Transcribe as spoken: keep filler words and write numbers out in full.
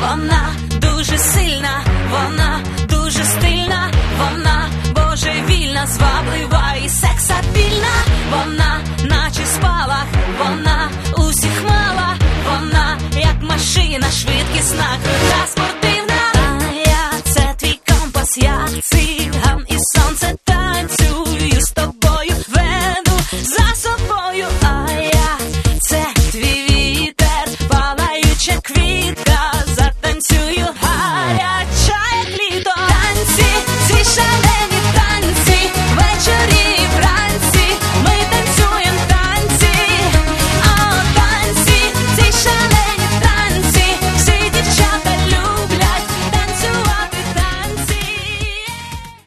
Вона дуже сильна, вона дуже стильна, вона божевільна, зваблива і сексапільна. Вона наче спалах, вона усіх мала, вона як машина швидкісна, крута.